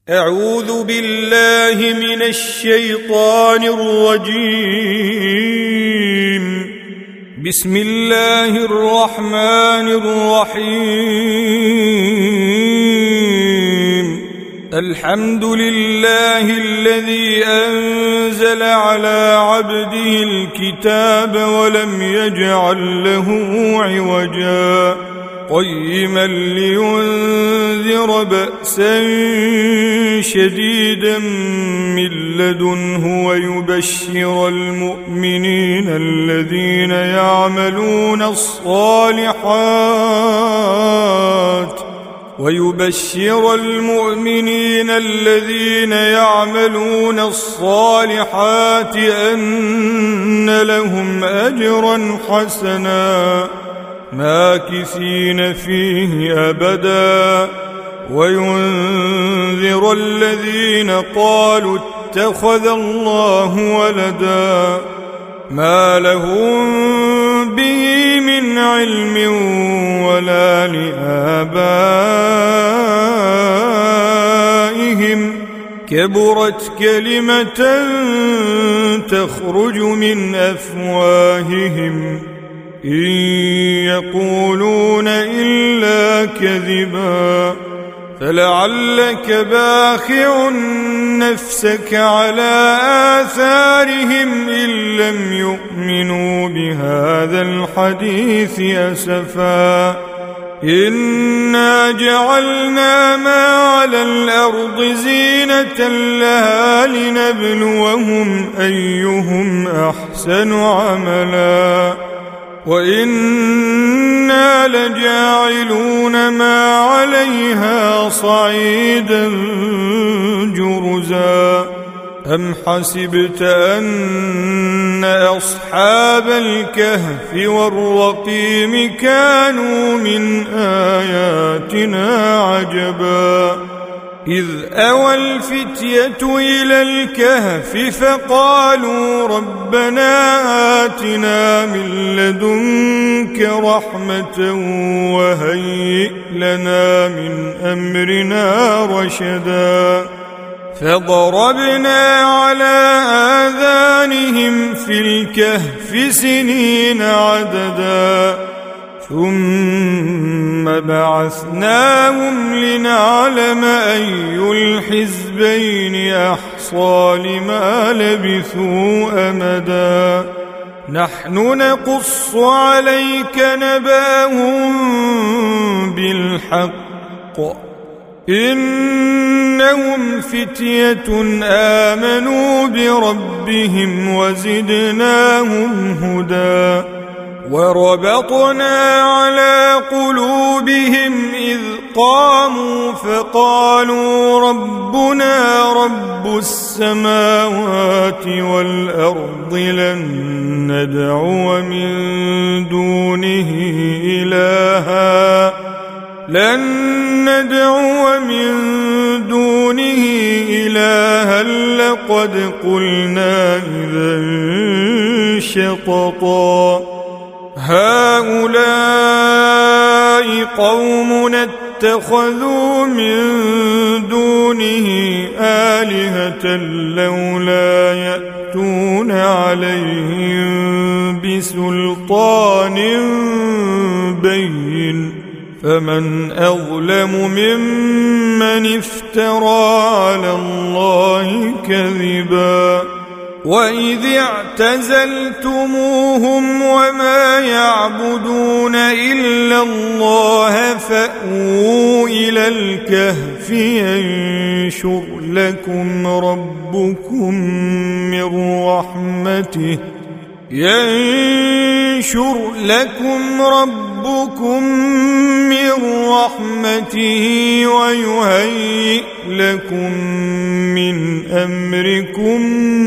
أعوذ بالله من الشيطان الرجيم. بسم الله الرحمن الرحيم. الحمد لله الذي أنزل على عبده الكتاب ولم يجعل له عوجا قيما لينذر بأسا شديدا من لدنه ويبشر المؤمنين الذين يعملون الصالحات أن لهم أجرا حسنا ماكثين فيه أبدا وينذر الذين قالوا اتخذ الله ولدا ما لهم به من علم ولا لآبائهم كبرت كلمة تخرج من أفواههم إن يقولون إلا كذبا فلعلك باخع نفسك على آثارهم إن لم يؤمنوا بهذا الحديث أسفا إنا جعلنا ما على الأرض زينة لها لنبلوهم أيهم أحسن عملا وإنا لجاعلون ما عليها صعيدا جرزا أم حسبت أن أصحاب الكهف والرقيم كانوا من آياتنا عجبا إذ أوى الفتية إلى الكهف فقالوا ربنا آتنا من لدنك رحمة وهيئ لنا من أمرنا رشدا فضربنا على آذانهم في الكهف سنين عددا ثم بعثناهم لنعلم أي الحزبين أحصى لما لبثوا أمدا نحن نقص عليك نبأهم بالحق إنهم فتية آمنوا بربهم وزدناهم هدى وربطنا على قلوبهم إذ قاموا فقالوا ربنا رب السماوات والأرض لن ندعو من دونه إلها لقد قلنا إذا شططا هؤلاء قومنا اتخذوا من دونه آلهة لولا يأتون عليهم بسلطان بين فمن أظلم ممن افترى على الله كذبا وإذ اعتزلتموهم وما يعبدون إلا الله فأووا إلى الكهف ينشر لكم ربكم من رحمته ويهيئ لكم من أمركم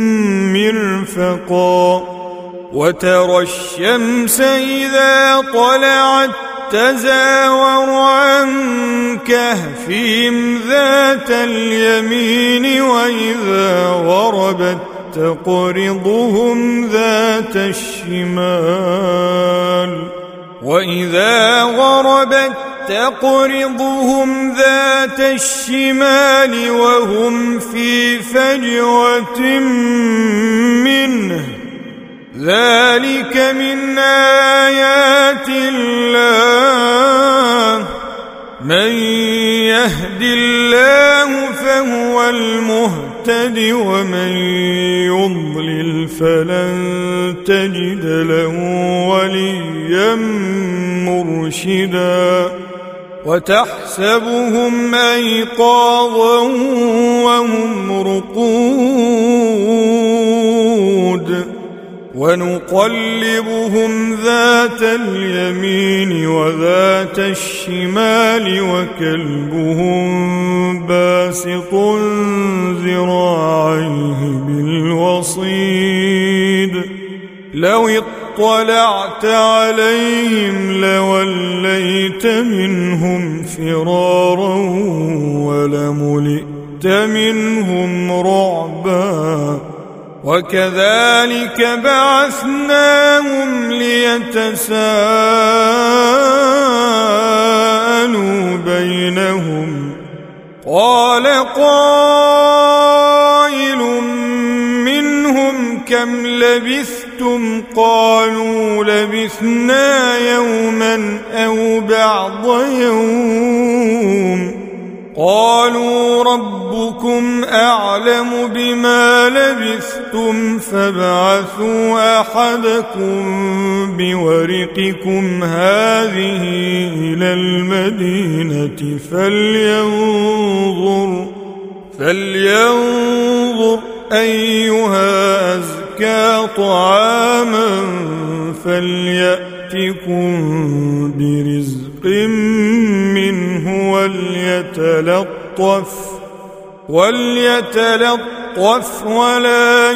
مرفقا وترى الشمس إذا طلعت تزاور عن كهفهم ذات اليمين وإذا غربت تقرضهم ذات الشمال وإذا غربت تقرضهم ذات ذات الشمال وهم في فجوة منه ذلك من آيات الله من يهد الله فهو المهتد ومن يضلل فلن تجد له وليا مرشدا وتحسبهم أيقاظا وهم رقود ونقلبهم ذات اليمين وذات الشمال وكلبهم باسط ذراعيه بالوصيد لو اطلعت عليهم لوليت منهم فرارا ولملئت منهم رعبا وكذلك بعثناهم ليتساءلوا بينهم قال قائل منهم كم لبثتم قالوا لبثنا يوما أو بعض يوم قالوا ربكم أعلم بما لبثتم فابعثوا أحدكم بورقكم هذه إلى المدينة فلينظر أيها أزكى طعاما فليأتكم برزق منه وليتلطف ولا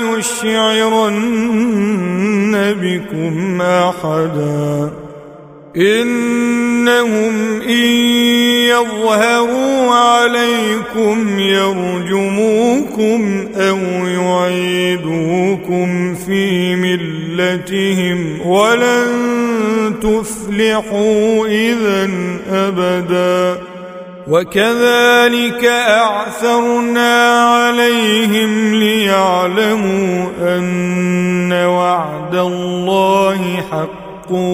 يشعرن بكم أحدا إنهم إن يظهروا عليكم يرجموكم أو يعيدوكم في ملتهم ولن تفلحوا إذا أبدا وكذلك أعثرنا عليهم ليعلموا أن وعد الله حق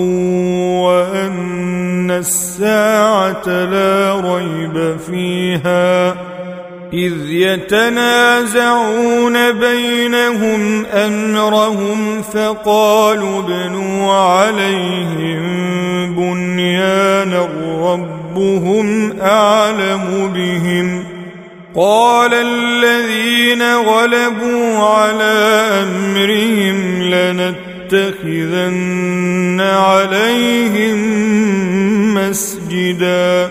وأن الساعة لا ريب فيها إذ يتنازعون بينهم أمرهم فقالوا ابنوا عليهم بنيانا ربهم أعلم بهم قال الذين غلبوا على أمرهم لنتخذن عليهم مسجدا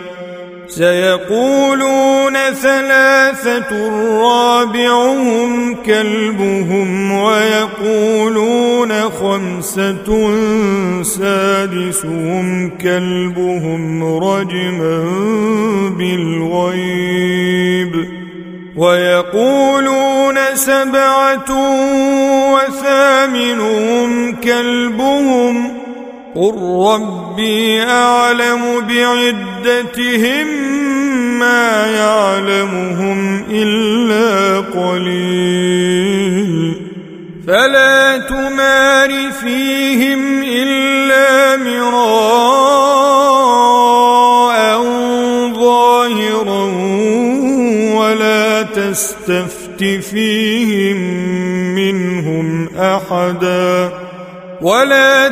سيقولون ثلاثة رابعهم كلبهم ويقولون خمسة سادسهم كلبهم رجما بالغيب ويقولون سبعة وثامنهم كلبهم قل ربي أعلم بعدتهم ما يعلمهم إلا قليل فلا تمار فيهم إلا مراء ظاهرا ولا تستفت فيهم منهم أحدا ولا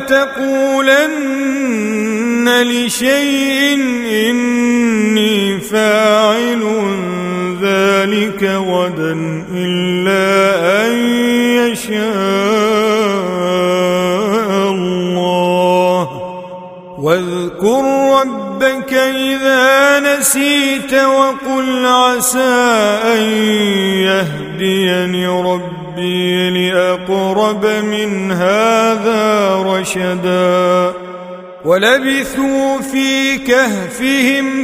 تقولن لشيء إني فاعل ذلك غدا إلا أن يشاء الله واذكر ربك إذا نسيت وقل عسى أن يهديني ربي لأقرب من هذا رشدا ولبثوا في كهفهم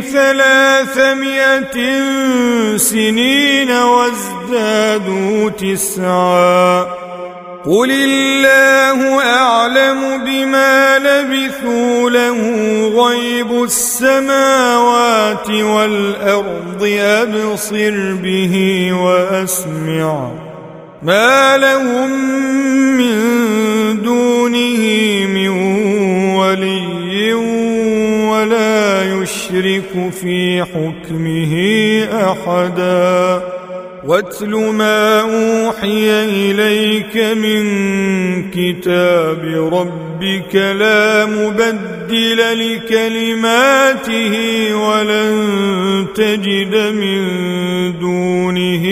300 سنين وازدادوا 9 قل الله أعلم بما لبثوا له غيب السماوات والأرض أبصر به وأسمع ما لهم من دونه من ولي ولا يشرك في حكمه أحدا واتل ما أوحي إليك من كتاب ربك لا مبدل لكلماته ولن تجد من دونه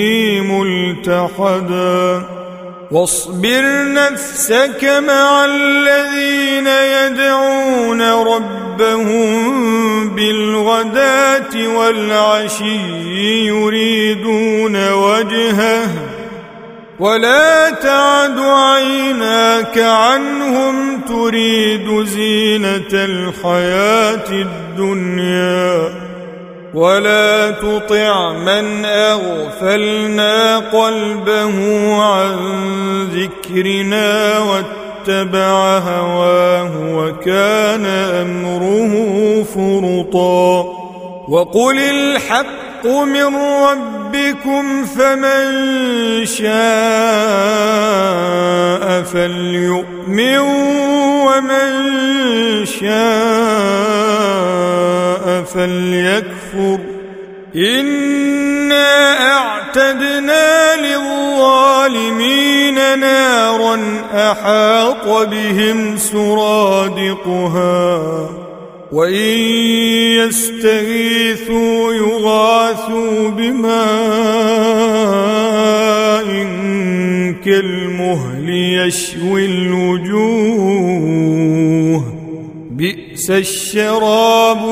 ملتحدا واصبر نفسك مع الذين يدعون ربهم بالغداة والعشي يريدون وجهه ولا تعد عيناك عنهم تريد زينة الحياة الدنيا ولا تطع من أغفلنا قلبه عن ذكرنا واتبع هواه وكان أمره فرطا وقل الحق من ربكم فمن شاء فليؤمن ومن شاء فليكفر إنا أعتدنا للظالمين نارا أحاط بهم سرادقها وإن يستغيثوا يغاثوا بماء كالمهل يشوي الوجوه بئس الشراب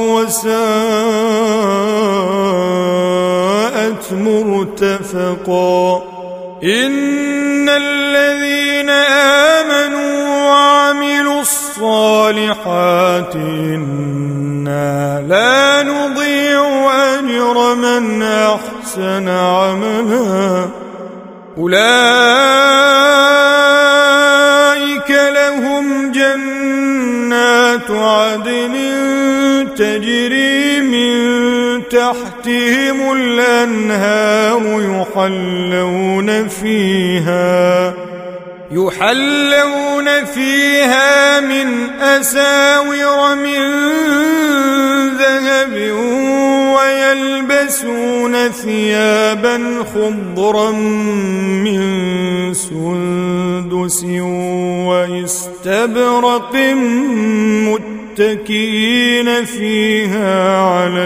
وساءت مرتفقا إن الذين آمنوا وعملوا الصالحات إنا لا نضيع أجر من أحسن عملا أولئك لهم جنات عدن تجري من تحتهم الأنهار يحلون فيها من أساور من ذهب ويلبسون ثيابا خضرا من سندس واستبرق متكئين فيها على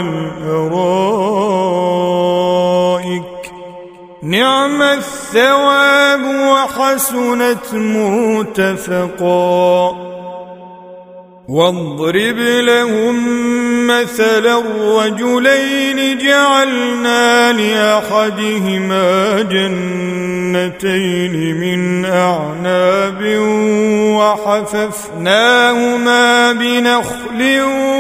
الأرائك نعم الثواب وحسنت مرتفقا واضرب لهم مثل الرجلين جعلنا لأحدهما جنتين من أعناب وحففناهما بنخل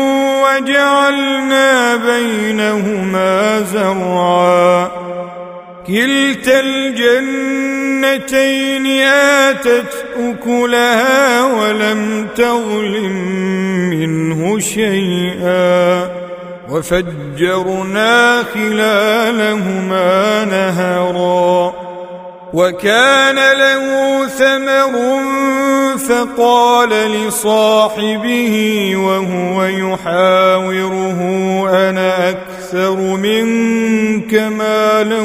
وجعلنا بينهما زرعا كلتا الجنتين آتت أكلها ولم تظلم منه شيئا وفجرنا خلالهما نهرا وكان له ثمر فقال لصاحبه وهو يحاوره أنا أكثر منك مالا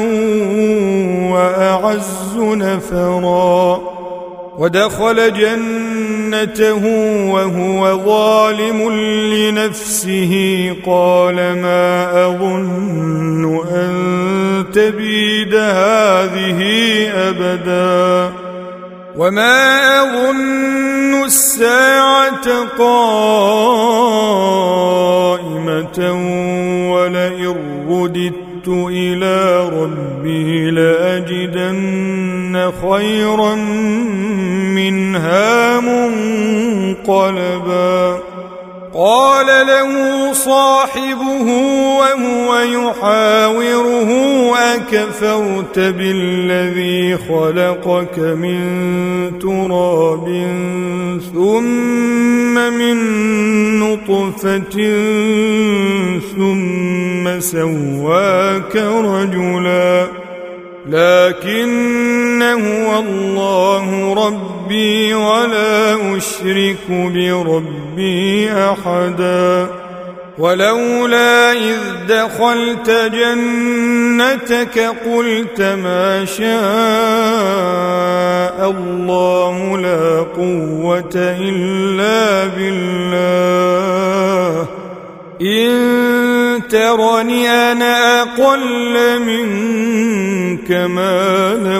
وأعز نفرا ودخل جنته وهو ظالم لنفسه قال ما أظن أن تبيد هذه أبدا وما أظن الساعة قائمة ولئن رددت إلى ربي لأجدن خيرا منها منقلبا قال له صاحبه وهو يحاوره أكفرت بالذي خلقك من تراب ثم من نطفة ثم سواك رجلا لكن هو الله ربي ولا أشرك بربي أحدا ولولا إذ دخلت جنتك قلت ما شاء الله لا قوة إلا بالله إن ترني أنا أقل منك مالا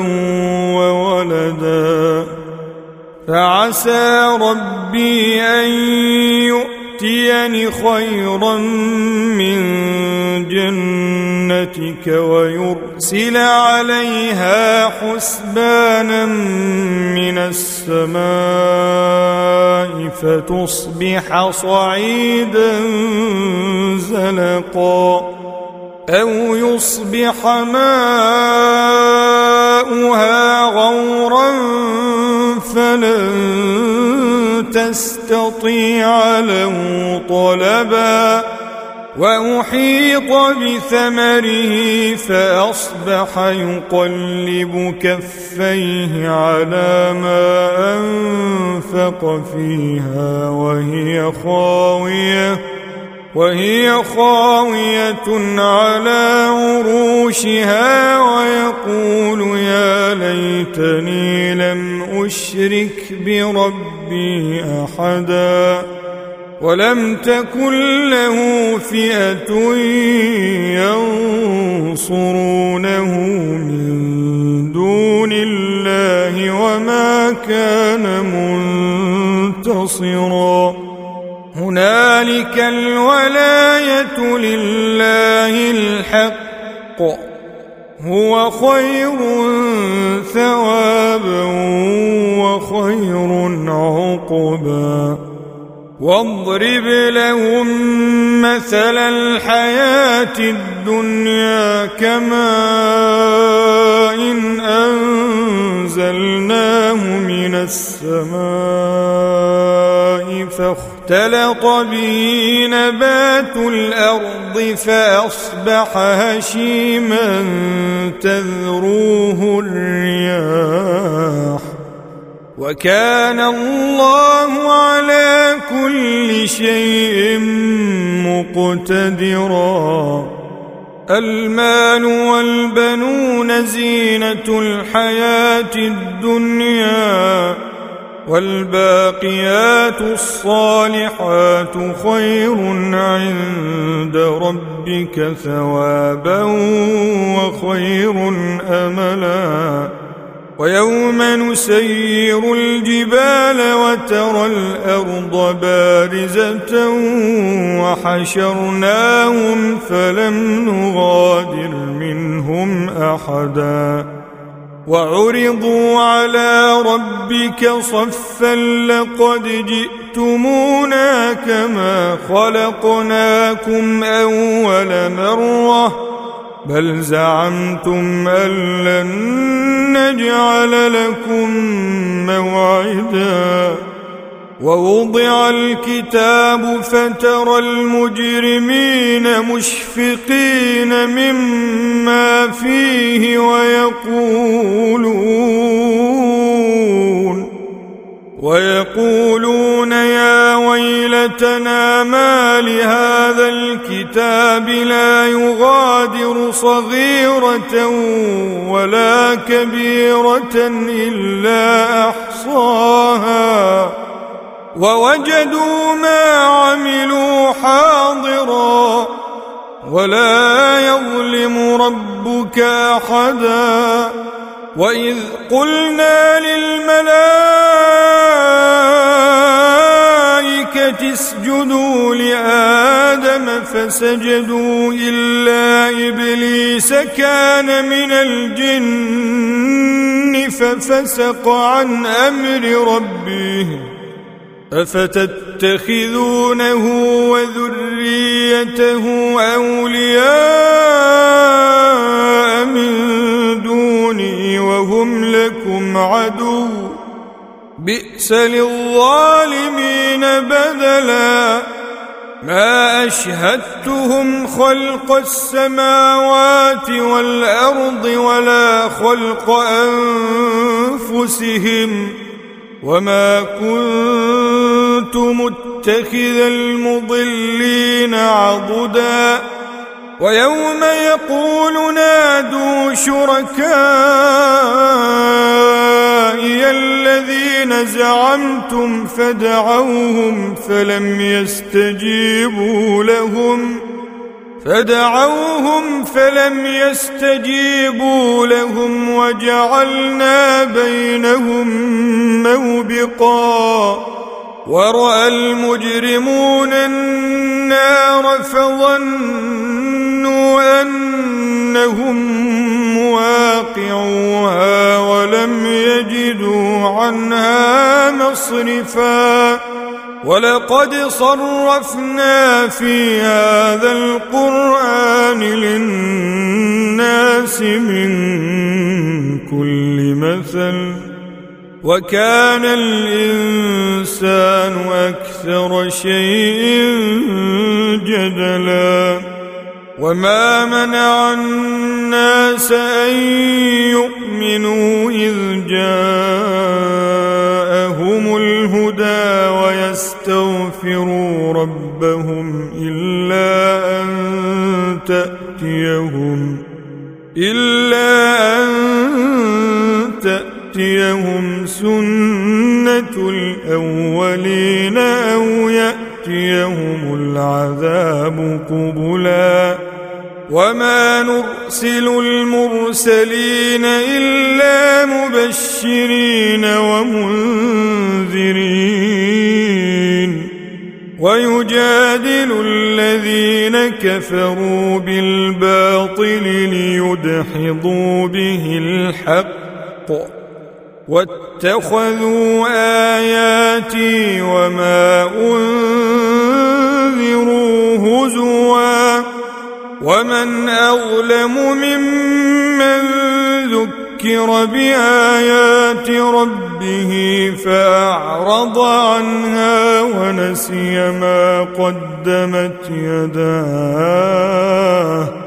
وولدا فعسى ربي أن يؤتيني خيرا من جنتك ويرسل عليها حسبانا من السماء فتصبح صعيدا زلقا أو يصبح ماؤها غورا فلن تستطيع له طلبا وأحيط بثمره فأصبح يقلب كفيه على ما أنفق فيها وهي خاوية على عروشها ويقول يا ليتني لم أشرك بربي أحدا ولم تكن له فئة ينصرونه من دون الله وما كان منتصرا هنالك الولاية لله الحق هو خير ثوابا وخير عقبا واضرب لهم مثل الحياة الدنيا كماء إن أنزلناه من السماء فاختلط به نبات الأرض فأصبح هشيما تذروه الرياح وكان الله على كل شيء مقتدرا المال والبنون زينة الحياة الدنيا والباقيات الصالحات خير عند ربك ثوابا وخير أملا ويوم نسير الجبال وترى الأرض بارزة وحشرناهم فلم نغادر منهم أحدا وعرضوا على ربك صفا لقد جئتمونا كما خلقناكم أول مرة بل زعمتم أن لن نجعل لكم موعدا ووضع الكتاب فترى المجرمين مشفقين مما فيه ويقولون يا ويلتنا ما لهذا الكتاب لا يغادر صغيرة ولا كبيرة إلا أحصاها ووجدوا ما عملوا حاضرا ولا يظلم ربك أحدا وإذ قلنا للملائكة اسجدوا لآدم فسجدوا إلا إبليس كان من الجن ففسق عن أمر ربه أفتتخذونه وذريته أولياء من دوني وهم لكم عدو بئس للظالمين بدلا ما أشهدتهم خلق السماوات والأرض ولا خلق أنفسهم وما كنت متخذ المضلين عضدا ويوم يقول نادوا شركائي الذين زعمتم فدعوهم فلم يستجيبوا لهم وجعلنا بينهم موبقا ورأى المجرمون النار فظنوا أنهم مواقعوها ولم يجدوا عنها مصرفا ولقد صرفنا في هذا القرآن للناس من كل مثل وكان الإنسان أكثر شيء جدلا وما منع الناس أن يؤمنوا إذ جاءهم الهدى ويستغفروا ربهم إلا أن تأتيهم سنة الأولين أو يأتيهم العذاب قبلا وما نرسل المرسلين إلا مبشرين ومنذرين ويجادل الذين كفروا بالباطل ليدحضوا به الحق واتخذوا آياتي وما أنذروا هزوا ومن أظلم ممن ذكر بآيات ربه فأعرض عنها ونسي ما قدمت يداه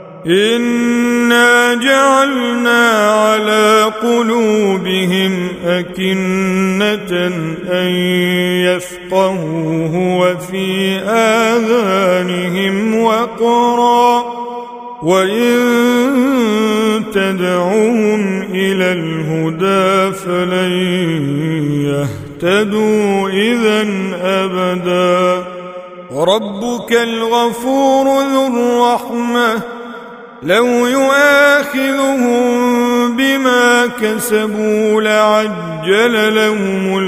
إنا جعلنا على قلوبهم أكنة أن يفقهوه وفي آذانهم وقرا وإن تدعوهم إلى الهدى فلن يهتدوا إذن أبدا ربك الغفور ذو الرحمة لو يؤاخذهم بما كسبوا لعجل لهم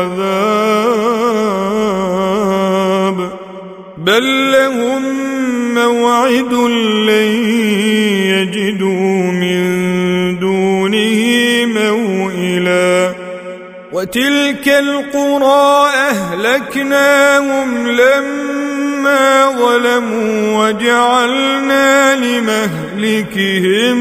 العذاب بل لهم موعد لن يجدوا من دونه موئلا وتلك القرى أهلكناهم لما ظلموا وجعلنا لمهلكهم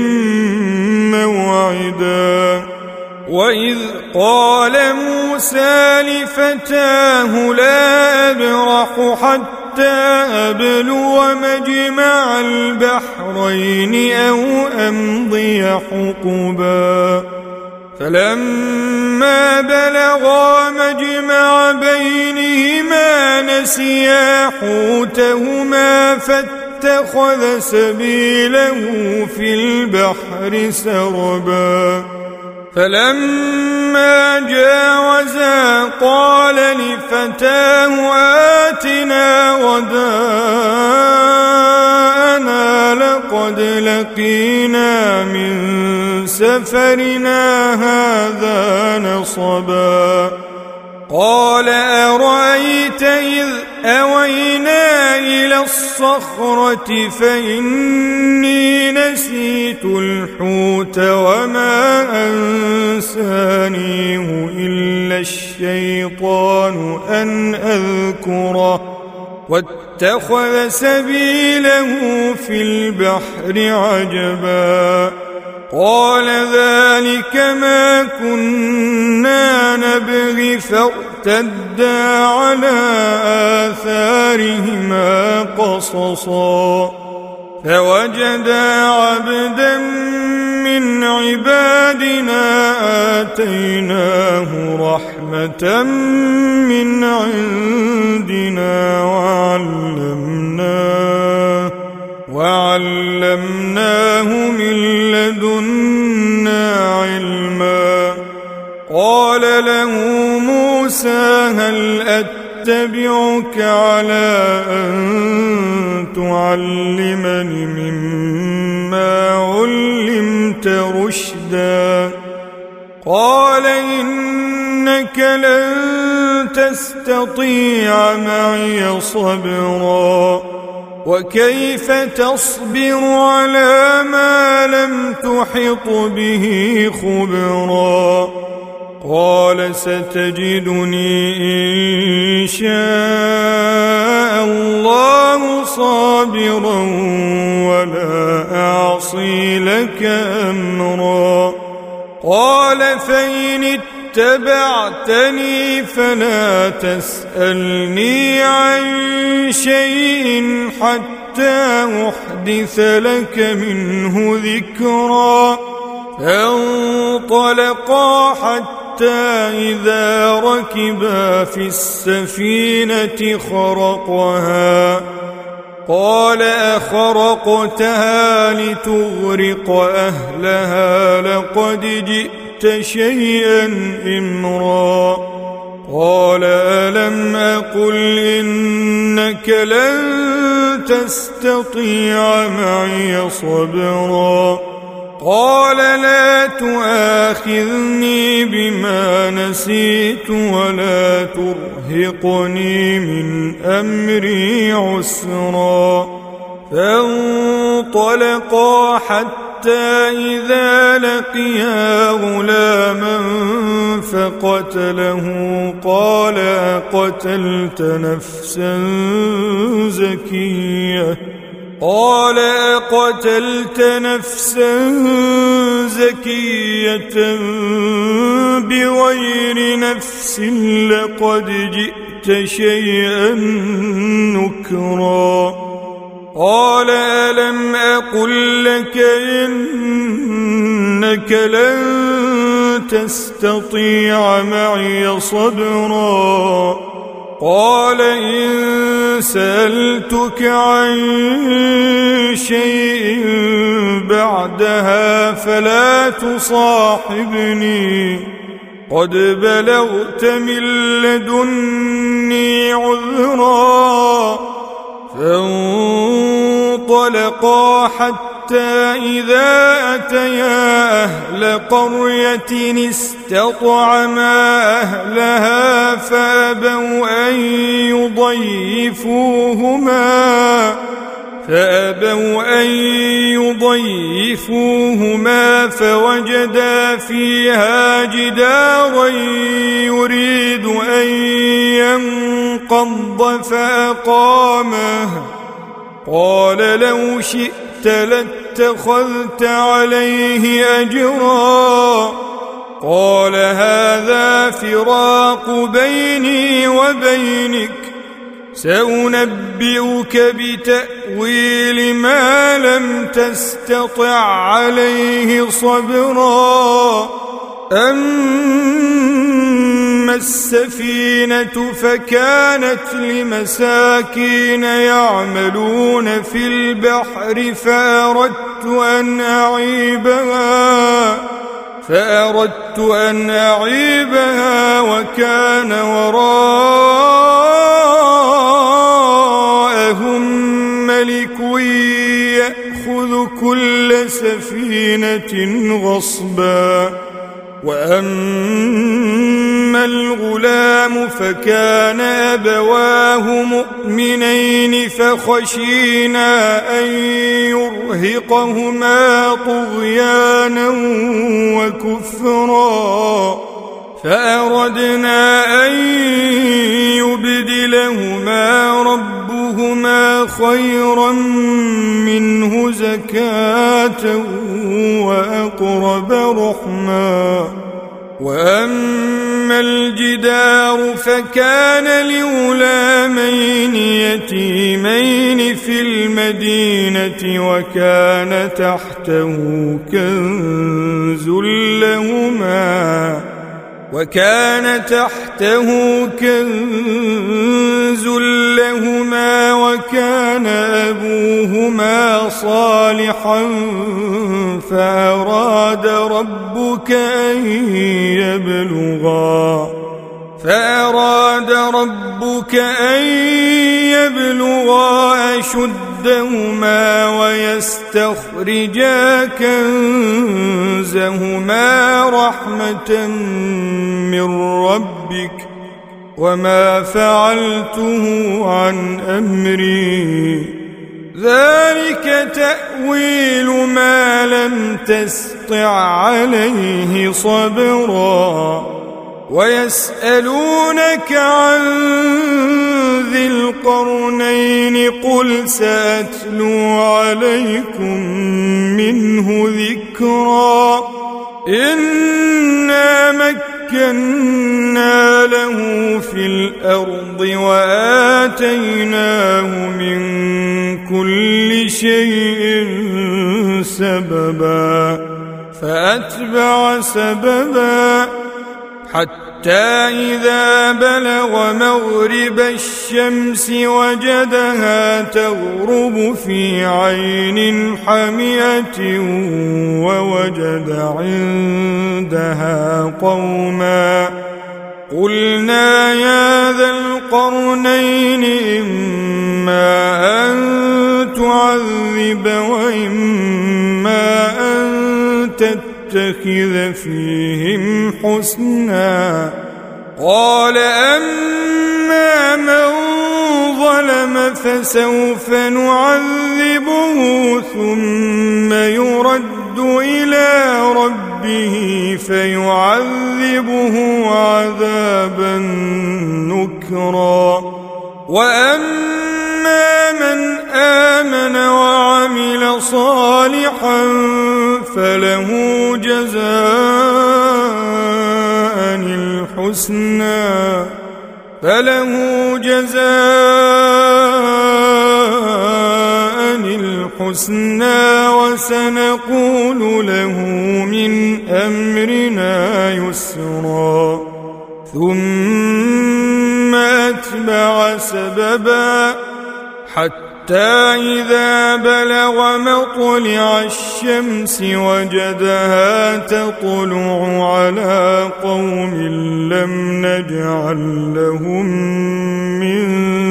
موعدا وإذ قال موسى لفتاه لا أبرح حتى أبلغ مجمع البحرين أو أمضي حقبا فلما بلغا مجمع بينهما نسيا حوتهما فاتخذ سبيله في البحر سربا فلما جاوزا قال لفتاه آتنا غداءنا لقد لقينا من سفرنا هذا نصبا قال أرأيت إذ أوينا إلى الصخرة فإني نسيت الحوت وما أنسانيه إلا الشيطان أن واتخذ سبيله في البحر عجبا قال ذلك ما كنا نبغي فارتدا على آثارهما قصصا فوجدا عبدا من عبادنا آتيناه رحمة من عندنا وعلمناه من لدنا علما قال له موسى هل أتبعك على أن تعلمني مما علمت رشدا قال إنك لن تستطيع معي صبرا وكيف تصبر على ما لم تحط به خبرا قال ستجدني إن شاء الله صابرا ولا أعصي لك أمرا قال فإن اتبعتني فلا تسألني عن شيء حتى أحدث لك منه ذكرا فانطلقا حتى إذا ركبا في السفينة خرقها قال أخرقتها لتغرق أهلها لقد جئت شيئا إمرا قال ألم أقل إنك لن تستطيع معي صبرا قال لا تؤاخذني بما نسيت ولا ترهقني من أمري عسرا فانطلقا حتى إذا لقيا غلاما فقتله قال أقتلت نفسا زكية بغير نفس لقد جئت شيئا نكرا قال ألم أقل لك إنك لن تستطيع معي صبرا قال إن سألتك عن شيء بعدها فلا تصاحبني قد بلغت من لدني عذرا فانطلقا حتى إذا أتيا أهل قرية استطعما أهلها فأبوا أن يضيفوهما فوجدا فيها جدارا يريد أن ينقض فأقامه قال لو شئت لاتخذت عليه أجرا قال هذا فراق بيني وبينك سأنبئك بتأويل ما لم تستطع عليه صبرا أما السفينة فكانت لمساكين يعملون في البحر فأردت أن أعيبها وكان وراءهم ملك يأخذ كل سفينة غصبا وأما الغلام فكان أبواه مؤمنين فخشينا أن يرهقهما طغيانا وكفرا فأردنا أن يبدلهما ربهما أيهما خيرا منه زكاة وأقرب رحما وأما الجدار فكان لغلامين يتيمين في المدينة وكان تحته كنز لهما وكان أبوهما صالحا فأراد ربك أن يبلغا أشدهما ويستخرجا كنزهما رحمة من ربك وما فعلته عن أمري ذلك تأويل ما لم تسطع عليه صبرا ويسألونك عن ذي القرنين قل سأتلو عليكم منه ذكرا إنا مكنا له في الأرض وآتيناه من كل شيء سببا فأتبع سببا حتى إذا بلغ مغرب الشمس وجدها تغرب في عين حمئة ووجد عندها قوما قلنا يا ذا القرنين إما أن تعذب وإما أن تتخذ فيهم حسنا قال أما من ظلم فسوف نعذبه ثم يرد إلى ربه فيعذبه عذابا نكرا وأما من آمن وعمل صالحا فله جزاء الحسنى وسنقول له من أمرنا يسرا ثم أتبع سببا حتى إذا بلغ مطلع الشمس وجدها تطلع على قوم لم نجعل لهم من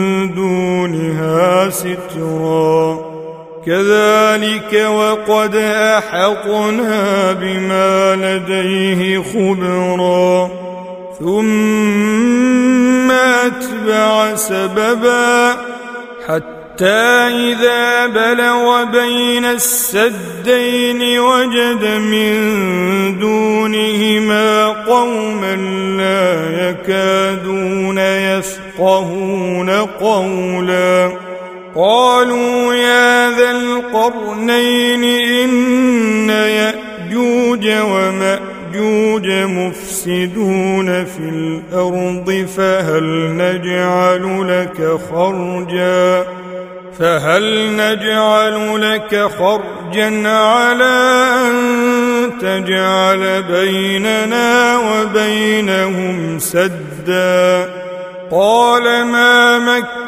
دونها سترا كذلك وقد أحطنا بما لديه خبرا ثم أتبع سببا حتى إذا بلغ بين السدين وجد من دونهما قوما لا يكادون يفقهون قولا قالوا يا ذا القرنين إن يأجوج ومأجوج مفسدون في الأرض فهل نجعل لك خرجا على أن تجعل بيننا وبينهم سدا قال ما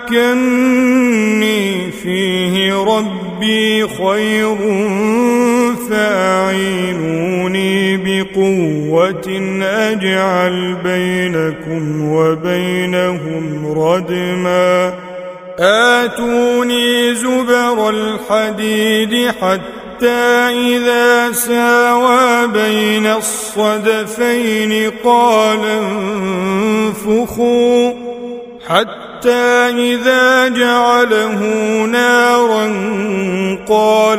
مكني فيه ربي خير فأعينوني بقوة أجعل بينكم وبينهم ردما آتوني زبر الحديد حتى إذا ساوى بين الصدفين قال انفخوا حتى إذا جعله نارا قال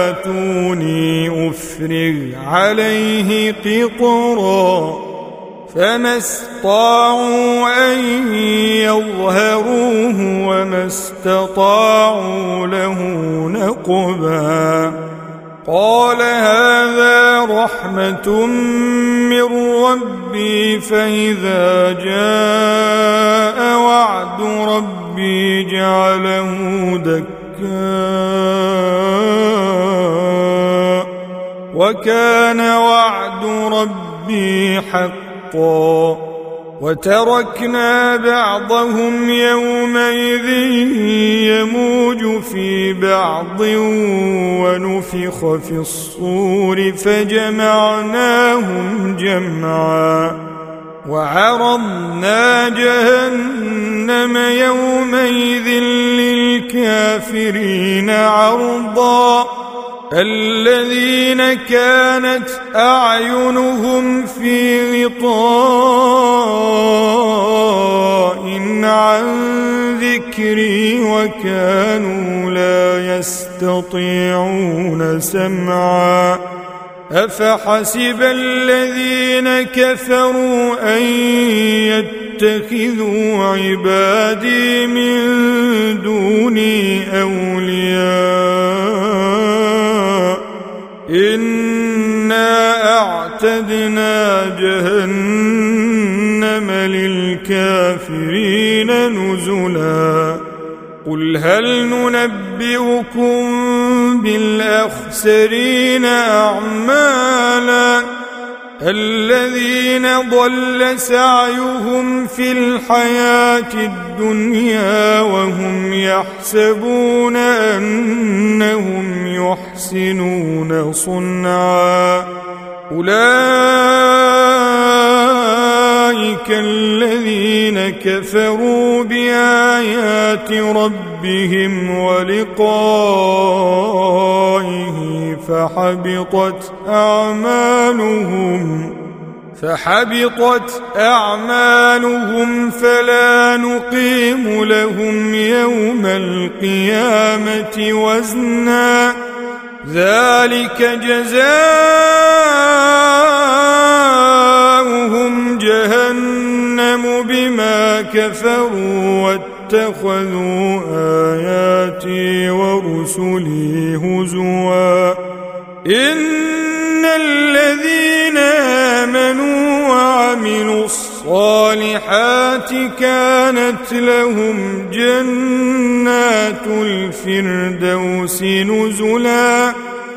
آتوني أفرغ عليه قطرا فما استطاعوا أن يظهروه وما استطاعوا له نقبا قال هذا رحمة من ربي فإذا جاء وعد ربي جعله دكا وكان وعد ربي حقا وتركنا بعضهم يومئذ يموج في بعض ونفخ في الصور فجمعناهم جمعا وعرضنا جهنم يومئذ للكافرين عرضا الذين كانت أعينهم في غطاء عن ذكري وكانوا لا يستطيعون سمعا أفحسب الذين كفروا أن يتخذوا عبادي من دوني أولياء إنا أعتدنا جهنم للكافرين نزلا قل هل ننبئكم بالأخسرين أعمالا الذين ضل سعيهم في الحياة الدنيا وهم يحسبون أنهم يحسنون صنعا أولئك الذين كفروا بآيات ربهم ولقائه فحبطت أعمالهم فلا نقيم لهم يوم القيامة وزنا ذلك جزاؤهم جهنم بما كفروا واتخذوا آياتي ورسلي هزوا إن الذين آمنوا وعملوا الصالحات كانت لهم جنات الفردوس نزلا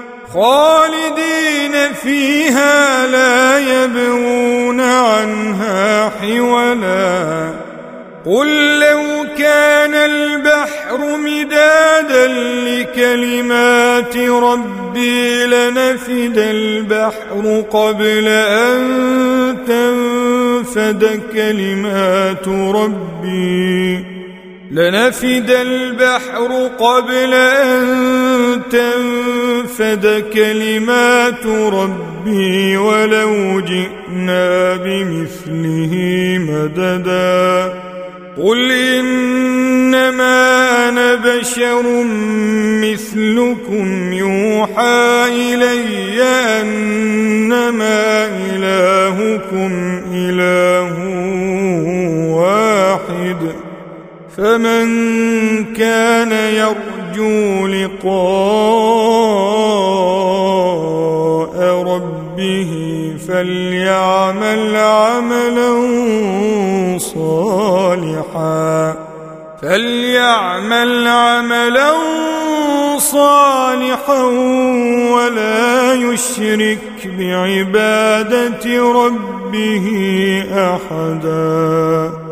خالدين فيها لا يبغون عنها حولا قل لو كان البحر مدادا لكلمات ربي لنفد البحر قبل أن تنفد كلمات ربي ولو جئنا بمثله مددا قل إنما أنا بشر مثلكم يوحى إلي أنما إلهكم إله واحد فمن كان يرجو لقاء ربه فليعمل عملا صالحا ولا يشرك بعبادة ربه أحدا.